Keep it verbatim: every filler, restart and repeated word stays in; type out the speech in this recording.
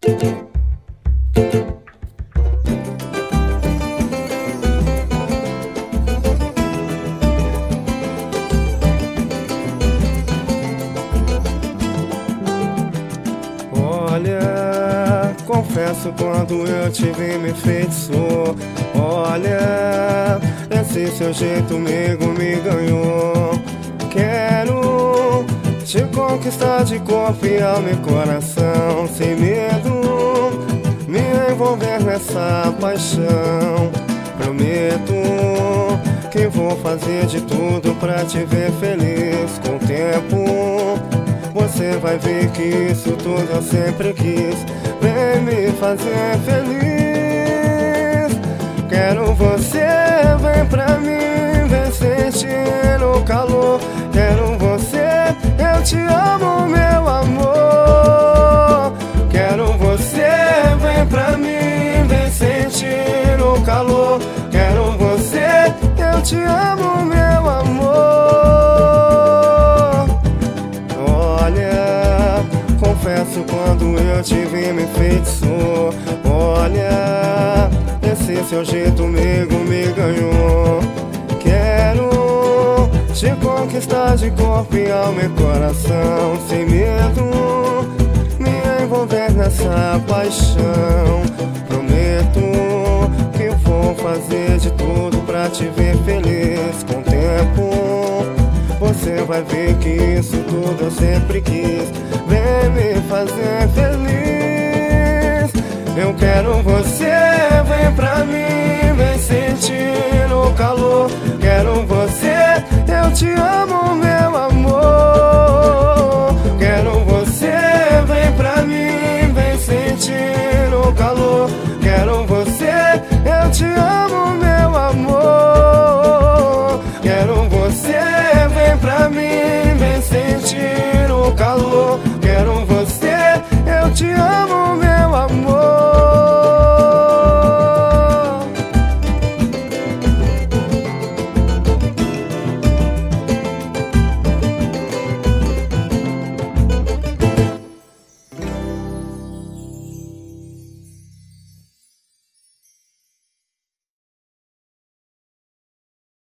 Olha, confesso quando eu te vi me enfeitiçou. Olha, esse seu jeito comigo me ganhou. Quero te conquistar de corpo e alma e coração, sem medo, me envolver nessa paixão. Prometo que vou fazer de tudo pra te ver feliz. Com o tempo você vai ver que isso tudo eu sempre quis. Vem me fazer feliz. Quero você, vem pra mim, vem sentir o calor. Quero você, eu te amo, meu amor. Quero você, vem pra mim, vem sentir o calor. Quero você, eu te amo, meu amor. Olha, confesso quando eu te vi me enfeitiçou. Olha, esse seu jeito comigo me ganhou. Quero te conquistar de corpo e alma e coração, sem medo, me envolver nessa paixão. Prometo que vou fazer de tudo pra te ver feliz. Com o tempo você vai ver que isso tudo eu sempre quis. Vem me fazer feliz. Eu quero você, vem pra mim, vem sentir o calor. Quero você, eu te amo.